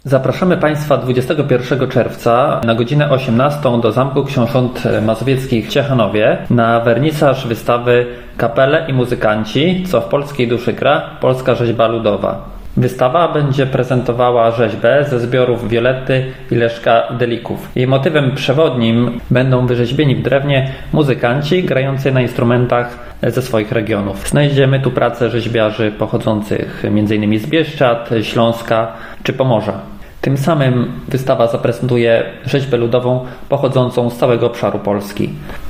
Zapraszamy Państwa 21 czerwca na godzinę 18 do Zamku Książąt Mazowieckich w Ciechanowie na wernisaż wystawy Kapele i muzykanci, co w polskiej duszy gra, polska rzeźba ludowa. Wystawa będzie prezentowała rzeźbę ze zbiorów Violetty i Leszka Delików. Jej motywem przewodnim będą wyrzeźbieni w drewnie muzykanci grający na instrumentach ze swoich regionów. Znajdziemy tu prace rzeźbiarzy pochodzących m.in. z Bieszczad, Śląska czy Pomorza. Tym samym wystawa zaprezentuje rzeźbę ludową pochodzącą z całego obszaru Polski.